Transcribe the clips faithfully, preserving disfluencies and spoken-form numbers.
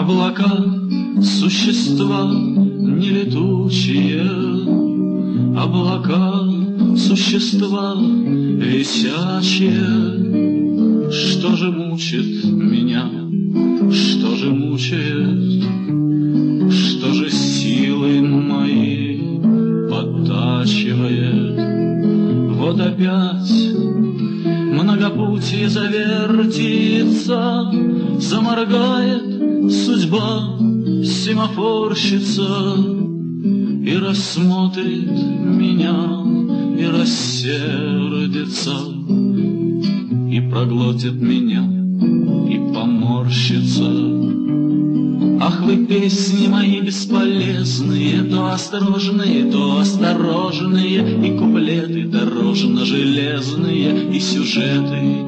Облака — существа не летучие, облака — существа висячие. Что же мучит меня, что же мучает, что же силы мои подтачивает? Вот опять многопутье завертится, заморгает судьба семафорщица и рассмотрит меня, и рассердится, и проглотит меня, и поморщится. Ах, вы, песни мои бесполезные, то осторожные, то осторожные, и куплеты дорожно-железные, и сюжеты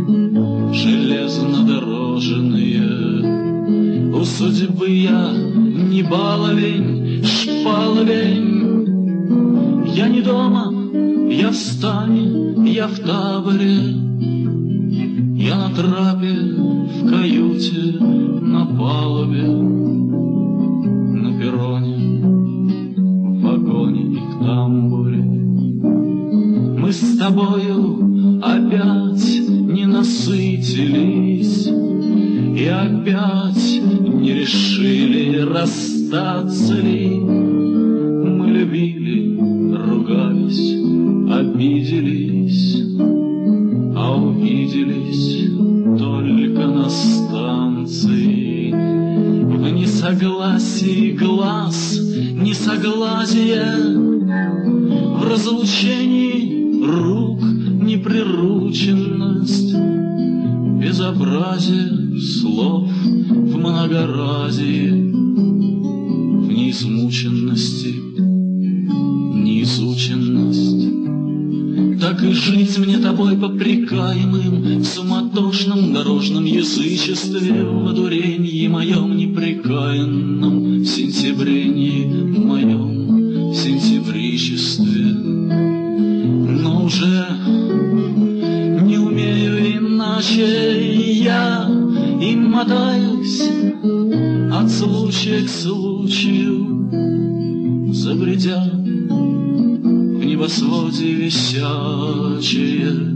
железнодорожные. У судьбы я не баловень, шпаловень, я не дома, я в стане, я в таборе, я на трапе, в каюте, на палубе, на перроне, в вагоне и в тамбуре. Мы с тобою опять не насытились и опять не решили, расстаться ли. Мы любили, ругались, обиделись, а увиделись только на станции. В несогласии глаз, несогласие, в разлучении рук неприрученность, безобразие слов в многоразии, в неизмученности неизученность. Так и жить мне тобой попрекаемым в суматошном дорожном язычестве, в одурении моем непрекаянном, в сентябрении моем, в сентябричестве. Но уже не умею иначе я, и мотаюсь от случая к случаю, забредя в небосводе висячее.